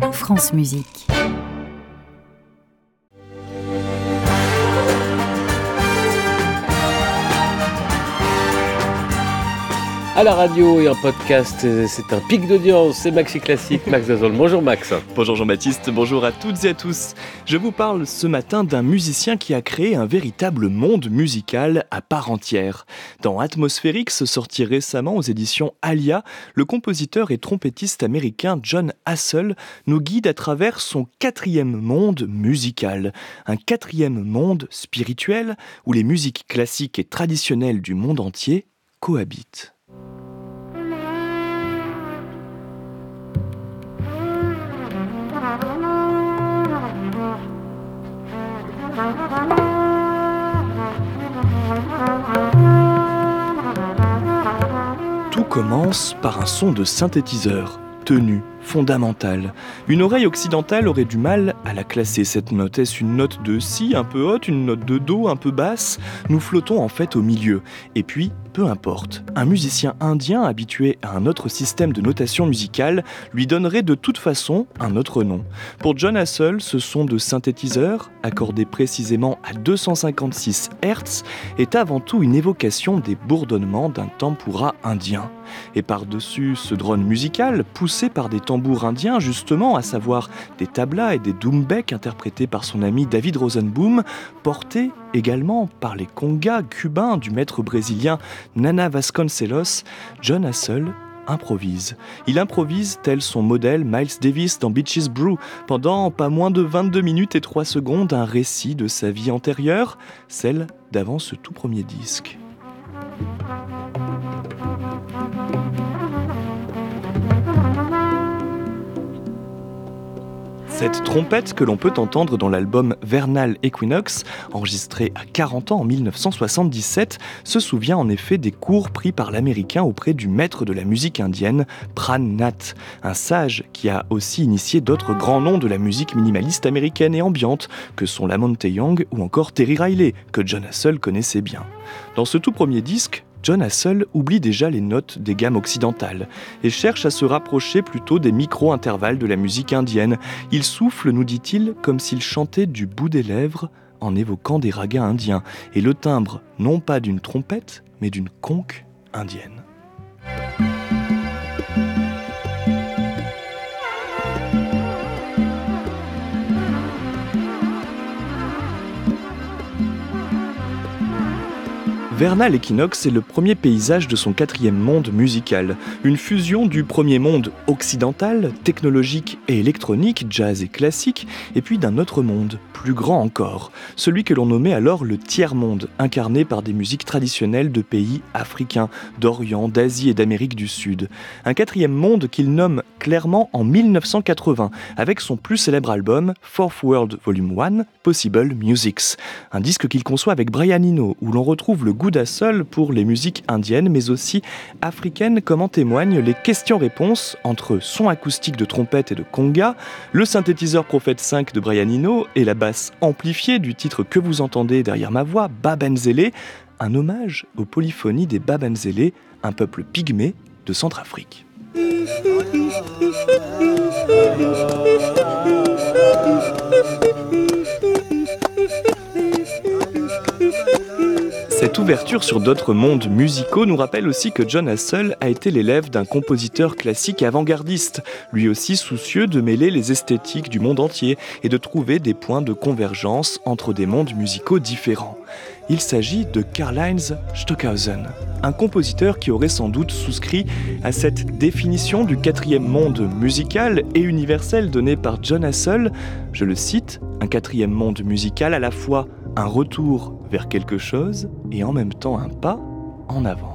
France Musique. À la radio et en podcast, c'est un pic d'audience, c'est Maxi Classique, Max Dazol. Bonjour Max. Bonjour Jean-Baptiste, bonjour à toutes et à tous. Je vous parle ce matin d'un musicien qui a créé un véritable monde musical à part entière. Dans Atmosphérix, sorti récemment aux éditions Alia, le compositeur et trompettiste américain Jon Hassell nous guide à travers son quatrième monde musical. Un quatrième monde spirituel où les musiques classiques et traditionnelles du monde entier cohabitent. Tout commence par un son de synthétiseur, tenu, fondamental. Une oreille occidentale aurait du mal à la classer, cette note. Est-ce une note de si un peu haute, une note de do un peu basse ? Nous flottons en fait au milieu. Et puis, peu importe, un musicien indien habitué à un autre système de notation musicale lui donnerait de toute façon un autre nom. Pour Jon Hassell, ce son de synthétiseur, accordé précisément à 256 Hz, est avant tout une évocation des bourdonnements d'un tempura indien. Et par-dessus ce drone musical, poussé par des tambours indiens justement, à savoir des tablas et des doumbeks interprétés par son ami David Rosenboom, portés également par les congas cubains du maître brésilien Nana Vasconcelos, Jon Hassell improvise. Il improvise tel son modèle Miles Davis dans Bitches Brew, pendant pas moins de 22 minutes et 3 secondes, un récit de sa vie antérieure, celle d'avant ce tout premier disque. Cette trompette que l'on peut entendre dans l'album Vernal Equinox, enregistré à 40 ans en 1977, se souvient en effet des cours pris par l'américain auprès du maître de la musique indienne, Pran Nath, un sage qui a aussi initié d'autres grands noms de la musique minimaliste américaine et ambiante, que sont Lamonte Young ou encore Terry Riley, que Jon Hassell connaissait bien. Dans ce tout premier disque, Jon Hassell oublie déjà les notes des gammes occidentales et cherche à se rapprocher plutôt des micro-intervalles de la musique indienne. Il souffle, nous dit-il, comme s'il chantait du bout des lèvres en évoquant des ragas indiens et le timbre non pas d'une trompette mais d'une conque indienne. Vernal Equinox est le premier paysage de son quatrième monde musical, une fusion du premier monde occidental, technologique et électronique, jazz et classique, et puis d'un autre monde, plus grand encore, celui que l'on nommait alors le tiers-monde, incarné par des musiques traditionnelles de pays africains, d'Orient, d'Asie et d'Amérique du Sud. Un quatrième monde qu'il nomme clairement en 1980, avec son plus célèbre album, Fourth World Volume 1, Possible Musics, un disque qu'il conçoit avec Brian Eno, où l'on retrouve le goût d'Hassell pour les musiques indiennes, mais aussi africaines, comme en témoignent les questions-réponses entre son acoustique de trompette et de conga, le synthétiseur Prophet 5 de Brian Eno et la basse amplifiée du titre que vous entendez derrière ma voix, Babenzele, un hommage aux polyphonies des Babenzele, un peuple pygmée de Centrafrique. Cette ouverture sur d'autres mondes musicaux nous rappelle aussi que Jon Hassell a été l'élève d'un compositeur classique avant-gardiste, lui aussi soucieux de mêler les esthétiques du monde entier et de trouver des points de convergence entre des mondes musicaux différents. Il s'agit de Karlheinz Stockhausen, un compositeur qui aurait sans doute souscrit à cette définition du quatrième monde musical et universel donnée par Jon Hassell. Je le cite, un quatrième monde musical à la fois un retour vers quelque chose et en même temps un pas en avant.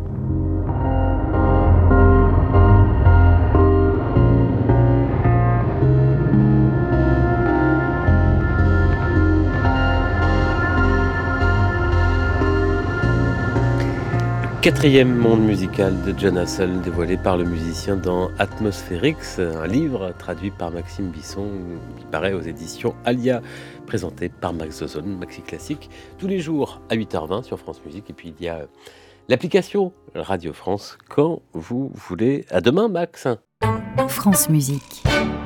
Quatrième monde musical de Jon Hassell, dévoilé par le musicien dans Atmosphérix, un livre traduit par Maxime Bisson, qui paraît aux éditions Alia, présenté par Max Dazol, Maxi Classique, tous les jours à 8h20 sur France Musique. Et puis il y a l'application Radio France quand vous voulez. À demain, Max. France Musique.